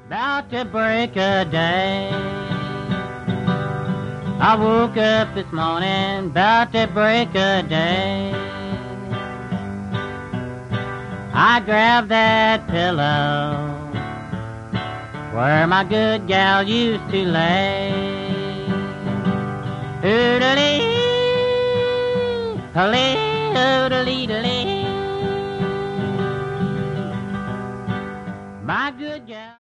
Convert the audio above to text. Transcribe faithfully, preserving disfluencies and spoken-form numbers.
About to break a day, I woke up this morning, about to break a day. I grabbed that pillow where my good gal used to lay. Oodly, oodly, oodly, my good gal.